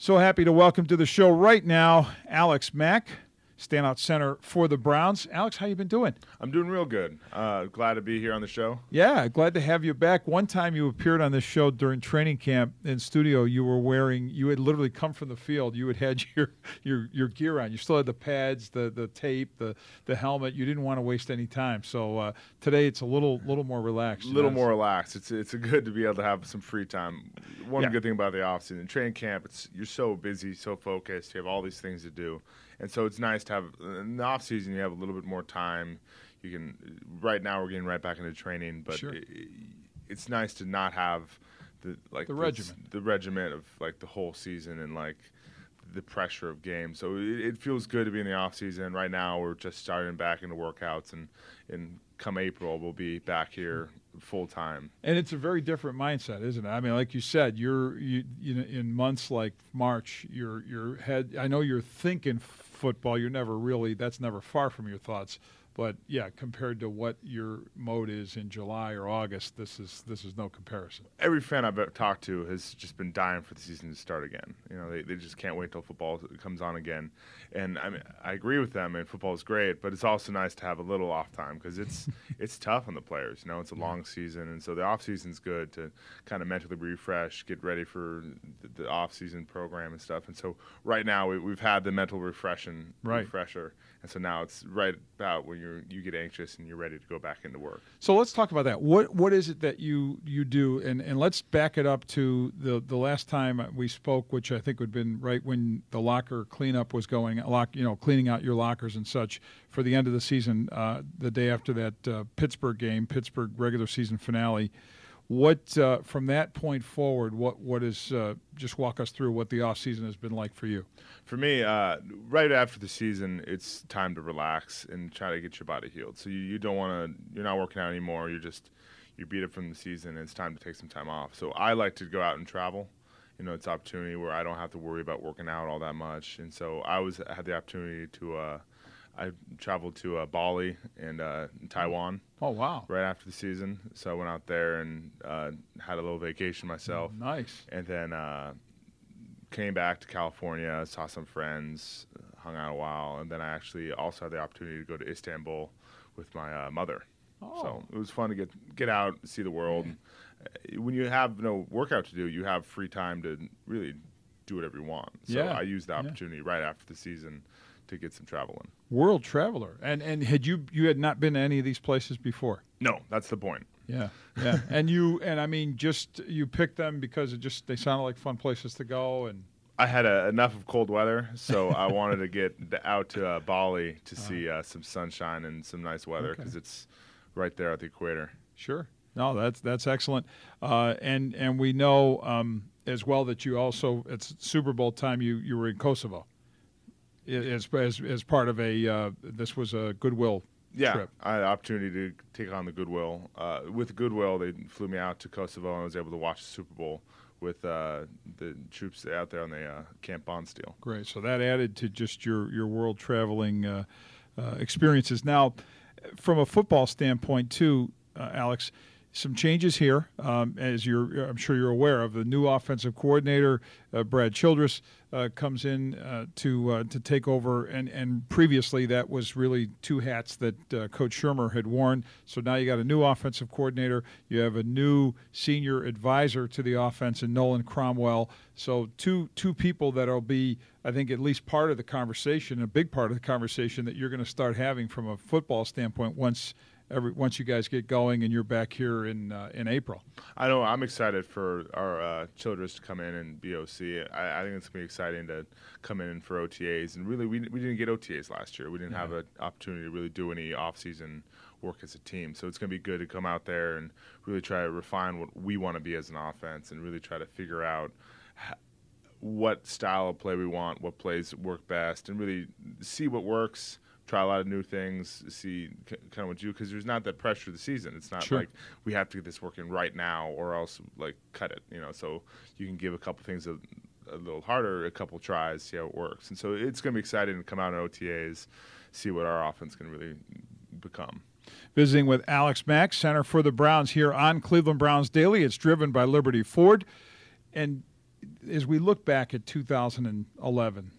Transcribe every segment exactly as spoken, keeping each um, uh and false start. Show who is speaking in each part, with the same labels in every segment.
Speaker 1: So happy to welcome to the show right now Alex Mack, standout center for the Browns. Alex, how you been doing?
Speaker 2: I'm doing real good. Uh, glad to be here on the show.
Speaker 1: Yeah, glad to have you back. One time you appeared on this show during training camp in studio. You were wearing, you had literally come from the field. You had had your your, your gear on. You still had the pads, the the tape, the the helmet. You didn't want to waste any time. So uh, today it's a little little more relaxed.
Speaker 2: A little more relaxed. It's it's good to be able to have some free time. One
Speaker 1: yeah.
Speaker 2: good thing about the offseason, training camp, it's you're so busy, so focused. You have all these things to do. And so it's nice to have, in the off season, you have a little bit more time. You can, right now we're getting right back into training, but
Speaker 1: sure.
Speaker 2: it, it's nice to not have the, like
Speaker 1: the
Speaker 2: this,
Speaker 1: regiment,
Speaker 2: the regiment of like the whole season and like the pressure of games. So it, it feels good to be in the off season. Right now we're just starting back into workouts, and, and come April we'll be back here full time.
Speaker 1: And it's a very different mindset, isn't it? I mean, like you said, you're you, you know, in months like March, your your head. I know you're thinking football. You're never really. That's never far from your thoughts. But yeah, compared to what your mode is in July or August, this is this is no comparison.
Speaker 2: Every fan I've ever talked to has just been dying for the season to start again. You know, they, they just can't wait till football comes on again. And I mean, I agree with them. And football is great, but it's also nice to have a little off time because it's it's tough on the players. You know, it's a long season, and so the off season's good to kind of mentally refresh, get ready for the, the off season program and stuff. And so right now we, we've had the mental refreshing
Speaker 1: right.
Speaker 2: refresher, and so now it's right about when you you get anxious and you're ready to go back into work.
Speaker 1: So let's talk about that. What what is it that you you do? And and let's back it up to the the last time we spoke, which I think would have been right when the locker cleanup was going, lock you know, cleaning out your lockers and such for the end of the season, uh, the day after that uh, Pittsburgh game, Pittsburgh regular season finale. What uh, from that point forward, what what is uh, just walk us through what the off season has been like for you?
Speaker 2: For me, uh, right after the season, it's time to relax and try to get your body healed. So you, you don't want to, you're not working out anymore. You're just, you're beat up from the season, and it's time to take some time off. So I like to go out and travel. You know, it's an opportunity where I don't have to worry about working out all that much. And so I was had the opportunity to, uh, I traveled to uh, Bali and uh, Taiwan.
Speaker 1: Oh, wow.
Speaker 2: Right after the season. So I went out there and uh, had a little vacation myself.
Speaker 1: Oh, nice.
Speaker 2: And then uh, came back to California, saw some friends, hung out a while, and then I actually also had the opportunity to go to Istanbul with my uh, mother.
Speaker 1: Oh.
Speaker 2: So it was fun to get get out, see the world. Yeah. When you have no workout to do, you have free time to really do whatever you want. So
Speaker 1: yeah.
Speaker 2: I used the opportunity
Speaker 1: yeah.
Speaker 2: right after the season to get some traveling.
Speaker 1: World traveler. And and had you you had not been to any of these places before?
Speaker 2: No, that's the point.
Speaker 1: Yeah, yeah. and you and I mean, just you picked them because it just they sounded like fun places to go. And
Speaker 2: I had uh, enough of cold weather, so I wanted to get out to uh, Bali to
Speaker 1: uh,
Speaker 2: see uh, some sunshine and some nice weather because
Speaker 1: okay.
Speaker 2: it's right there at the equator.
Speaker 1: Sure. No, that's that's excellent. Uh, and and we know um, as well that you also it's Super Bowl time. You you were in Kosovo. As, as, as part of a, uh, this was a Goodwill
Speaker 2: yeah,
Speaker 1: trip.
Speaker 2: I had the opportunity to take on the Goodwill. Uh, with Goodwill, they flew me out to Kosovo, and I was able to watch the Super Bowl with uh, the troops out there on the uh, Camp Bondsteel.
Speaker 1: Great. So that added to just your, your world traveling uh, uh, experiences. Now, from a football standpoint, too, uh, Alex, some changes here, um, as you're, I'm sure you're aware of. The new offensive coordinator, uh, Brad Childress, uh, comes in uh, to uh, to take over, and, and previously that was really two hats that uh, Coach Shermer had worn. So now you got a new offensive coordinator, you have a new senior advisor to the offense in Nolan Cromwell. So two two people that'll be, I think, at least part of the conversation, a big part of the conversation that you're going to start having from a football standpoint once. Every, once you guys get going and you're back here in uh, in April.
Speaker 2: I know I'm excited for our uh, Childress to come in and be O C. I, I think it's going to be exciting to come in for O T As. And really, we we didn't get O T As last year. We didn't yeah. have an opportunity to really do any off-season work as a team. So it's going to be good to come out there and really try to refine what we want to be as an offense and really try to figure out how, what style of play we want, what plays work best, and really see what works. Try a lot of new things, see kind of what you, because there's not that pressure of the season. It's not
Speaker 1: sure.
Speaker 2: like we have to get this working right now or else like cut it, you know. So you can give a couple things a, a little harder, a couple tries, see how it works. And so it's going to be exciting to come out in O T As, see what our offense can really become.
Speaker 1: Visiting with Alex Mack, center for the Browns here on Cleveland Browns Daily. It's driven by Liberty Ford. And as we look back at two thousand eleven,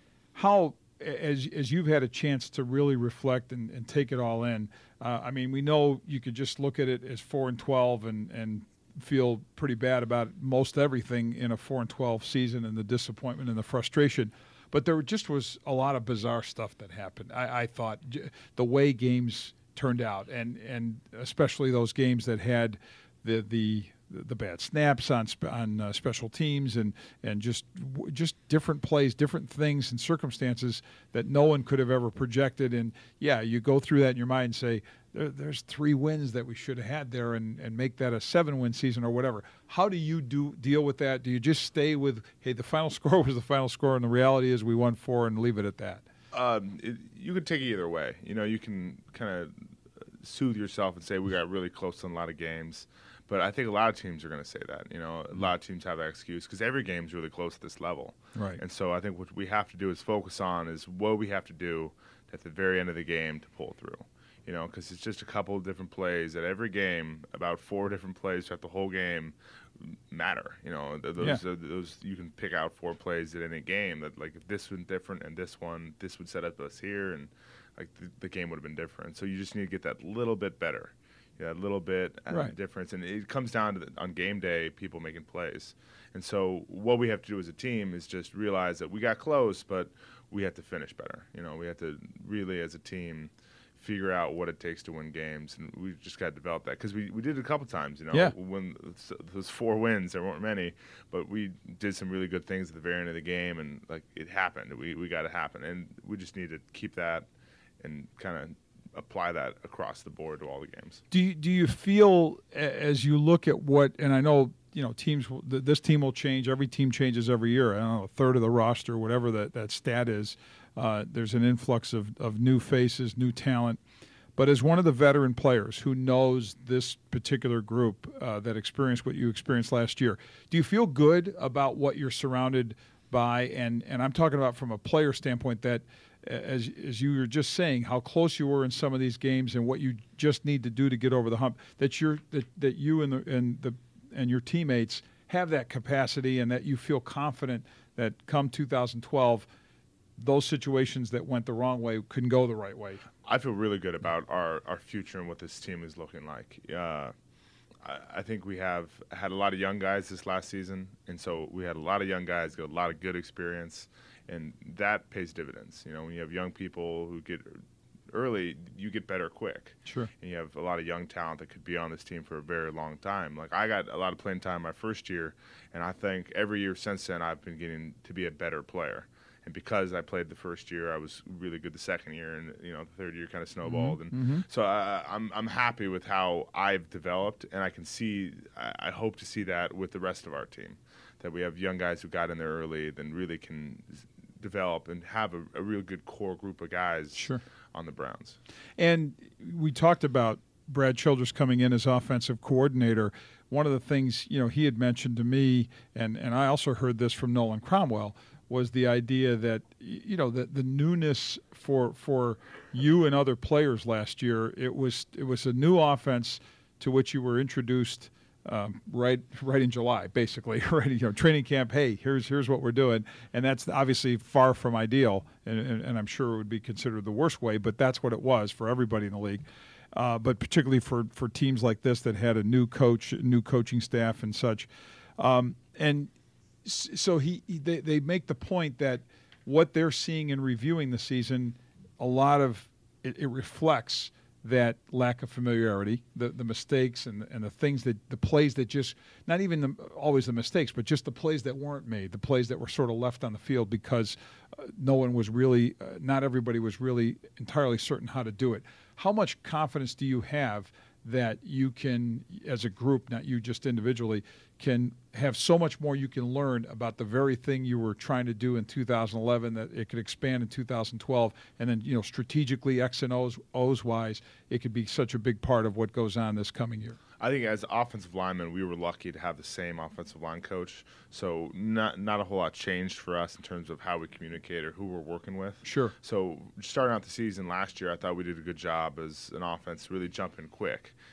Speaker 1: how as as you've had a chance to really reflect and, and take it all in, uh, I mean, we know you could just look at it as four and twelve and and feel pretty bad about most everything in a four and twelve season and the disappointment and the frustration. But there just was a lot of bizarre stuff that happened. I, I thought the way games turned out, and and especially those games that had the the the bad snaps on on uh, special teams and and just just different plays, different things and circumstances that no one could have ever projected. And yeah, you go through that in your mind and say, there, there's three wins that we should have had there, and and make that a seven win season or whatever. How do you do deal with that? Do you just stay with, hey, the final score was the final score, and the reality is we won four, and leave it at that?
Speaker 2: Um, it, you could take it either way. You know, you can kind of soothe yourself and say we got really close in a lot of games. But I think a lot of teams are going to say that. You know, a lot of teams have that excuse because every game is really close at this level.
Speaker 1: Right.
Speaker 2: And so I think what we have to do is focus on is what we have to do at the very end of the game to pull through. You know, because it's just a couple of different plays at every game. About four different plays throughout the whole game matter. You know, those
Speaker 1: yeah.
Speaker 2: uh, those you can pick out four plays at any game that, like, if this one different and this one, this would set up us here, and like the, the game would have been different. So you just need to get that little bit better. Yeah, a little bit uh,
Speaker 1: right.
Speaker 2: difference, and it comes down to the, on game day, people making plays. And so what we have to do as a team is just realize that we got close, but we have to finish better. You know, we have to really, as a team, figure out what it takes to win games, and we just got to develop that because we, we did it a couple times. You know,
Speaker 1: yeah.
Speaker 2: when those four wins, there weren't many, but we did some really good things at the very end of the game, and like it happened. We we got to happen, and we just need to keep that and kind of apply that across the board to all the games.
Speaker 1: Do you, do you feel as you look at what, and I know, you know, teams, this team will change, every team changes every year. I don't know, a third of the roster, whatever that, that stat is, uh, there's an influx of, of new faces, new talent. But as one of the veteran players who knows this particular group uh, that experienced what you experienced last year, do you feel good about what you're surrounded by? And, and I'm talking about from a player standpoint that, As as you were just saying, how close you were in some of these games and what you just need to do to get over the hump. That you're that, that you and the and the and your teammates have that capacity, and that you feel confident that come two thousand twelve, those situations that went the wrong way couldn't go the right way.
Speaker 2: I feel really good about our, our future and what this team is looking like. Uh, I, I think we have had a lot of young guys this last season, and so we had a lot of young guys, got a lot of good experience. And that pays dividends. You know, when you have young people who get early, you get better quick.
Speaker 1: Sure.
Speaker 2: And you have a lot of young talent that could be on this team for a very long time. Like, I got a lot of playing time my first year, and I think every year since then I've been getting to be a better player. And because I played the first year, I was really good the second year, and you know, the third year kind of snowballed.
Speaker 1: Mm-hmm.
Speaker 2: And
Speaker 1: mm-hmm.
Speaker 2: so I, I'm I'm happy with how I've developed, and I can see I, I hope to see that with the rest of our team, that we have young guys who got in there early, then really can develop and have a, a real good core group of guys
Speaker 1: sure.
Speaker 2: on the Browns.
Speaker 1: And we talked about Brad Childress coming in as offensive coordinator. One of the things, you know, he had mentioned to me, and, and I also heard this from Nolan Cromwell, was the idea that, you know, that the newness for for you and other players last year, it was it was a new offense to which you were introduced Um, right, right in July, basically. Right, you know, training camp. Hey, here's here's what we're doing, and that's obviously far from ideal, and, and, and I'm sure it would be considered the worst way. But that's what it was for everybody in the league. Uh, but particularly for, for teams like this that had a new coach, new coaching staff, and such. Um, and so he, he they, they make the point that what they're seeing in reviewing the season, a lot of it, it reflects that lack of familiarity, the the mistakes and and the things that the plays that just not even the, always the mistakes, but just the plays that weren't made, the plays that were sort of left on the field because uh, no one was really, uh, not everybody was really entirely certain how to do it. How much confidence do you have that you can, as a group, not you just individually, can have so much more you can learn about the very thing you were trying to do in two thousand eleven that it could expand in two thousand twelve, and then, you know, strategically X and O's, O's wise, it could be such a big part of what goes on this coming year?
Speaker 2: I think as offensive linemen, we were lucky to have the same offensive line coach, so not not a whole lot changed for us in terms of how we communicate or who we're working with.
Speaker 1: Sure.
Speaker 2: So starting out the season last year, I thought we did a good job as an offense, really jumping quick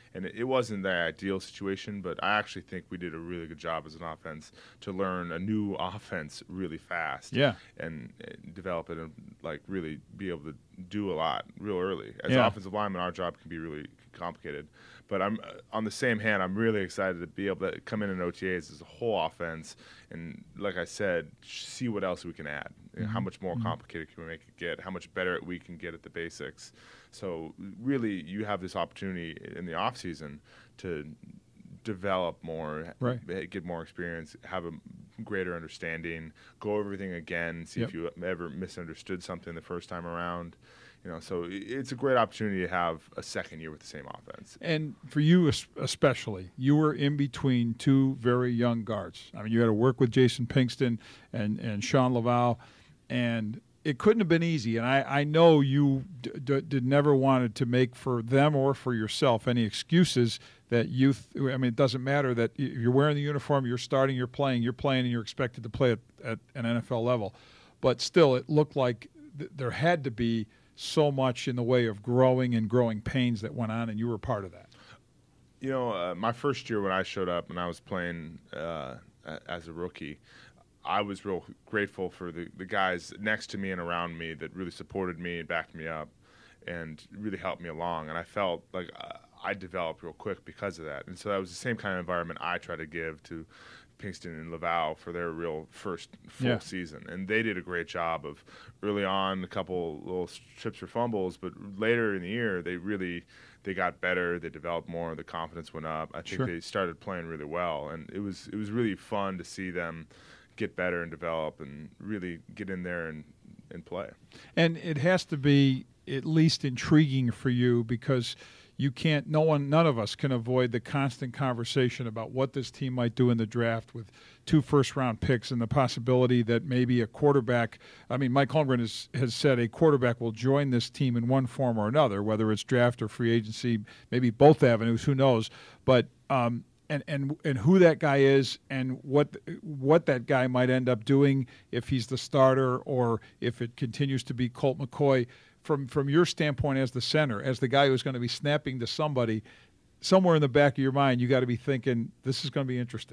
Speaker 2: And it, it wasn't the ideal situation, but I actually think we did a really good job as an offense to learn a new offense really fast.
Speaker 1: Yeah.
Speaker 2: And, and develop it and like really be able to do a lot real early. As
Speaker 1: Yeah.
Speaker 2: an offensive lineman, our job can be really complicated. But I'm uh, on the same hand, I'm really excited to be able to come in in O T As as a whole offense, and like I said, see what else we can add. You know, how much more complicated can we make it get? How much better we can get at the basics? So really, you have this opportunity in the off season to develop more,
Speaker 1: Right.
Speaker 2: get more experience, have a greater understanding, go over everything again, see
Speaker 1: Yep.
Speaker 2: if you ever misunderstood something the first time around. You know, so it's a great opportunity to have a second year with the same offense.
Speaker 1: And for you es- especially, you were in between two very young guards. I mean, you had to work with Jason Pinkston and, and Sean Laval, and it couldn't have been easy. And I, I know you d- d- did never wanted to make for them or for yourself any excuses that youth. I mean, it doesn't matter that y- you're wearing the uniform, you're starting, you're playing, you're playing, and you're expected to play at, at an N F L level. But still, it looked like th- there had to be so much in the way of growing and growing pains that went on, and you were part of that.
Speaker 2: You know, uh, my first year when I showed up and I was playing uh, as a rookie, I was real grateful for the, the guys next to me and around me that really supported me and backed me up and really helped me along. And I felt like uh, I developed real quick because of that. And so that was the same kind of environment I try to give to Pinkston and Laval for their real first full
Speaker 1: Yeah.
Speaker 2: season. And they did a great job of early on a couple little trips for fumbles, but later in the year they really they got better, they developed more, the confidence went up. I think
Speaker 1: Sure.
Speaker 2: they started playing really well, and it was it was really fun to see them get better and develop and really get in there and, and play.
Speaker 1: And it has to be at least intriguing for you because you can't, no one, none of us can avoid the constant conversation about what this team might do in the draft with two first-round picks and the possibility that maybe a quarterback, I mean, Mike Holmgren has, has said a quarterback will join this team in one form or another, whether it's draft or free agency, maybe both avenues, who knows. But um, and, and and who that guy is and what what that guy might end up doing if he's the starter or if it continues to be Colt McCoy. From from your standpoint as the center, as the guy who's going to be snapping to somebody, somewhere in the back of your mind, you got to be thinking, this is going to be interesting.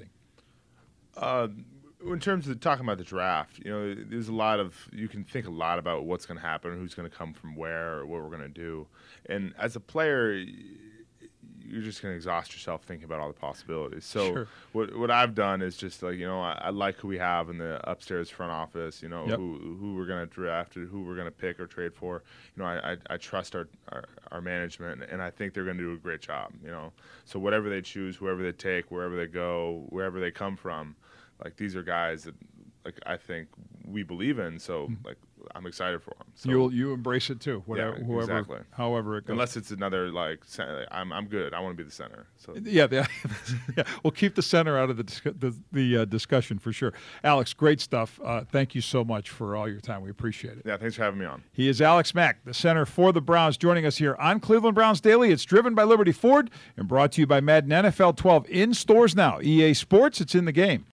Speaker 2: Uh, in terms of talking about the draft, you know, there's a lot of, you can think a lot about what's going to happen, who's going to come from where, or what we're going to do. And as a player, you're just going to exhaust yourself thinking about all the possibilities. So
Speaker 1: Sure.
Speaker 2: what what I've done is just like, you know, I, I like who we have in the upstairs front office, you know,
Speaker 1: Yep.
Speaker 2: who who we're going to draft, who we're going to pick or trade for. You know, I, I, I trust our, our, our management, and I think they're going to do a great job, you know. So whatever they choose, whoever they take, wherever they go, wherever they come from, like these are guys that like I think we believe in. So like I'm excited for them. So,
Speaker 1: You'll you embrace it too, whatever,
Speaker 2: Yeah,
Speaker 1: whoever,
Speaker 2: exactly.
Speaker 1: however it goes.
Speaker 2: unless it's another like, cen- I'm I'm good. I want to be the center. So
Speaker 1: Yeah, the, yeah, we'll keep the center out of the dis- the, the uh, discussion for sure. Alex, great stuff. Uh, thank you so much for all your time. We appreciate it.
Speaker 2: yeah, thanks for having me on.
Speaker 1: He is Alex Mack, the center for the Browns, joining us here on Cleveland Browns Daily. It's driven by Liberty Ford and brought to you by Madden N F L twelve in stores now. E A Sports, it's in the game.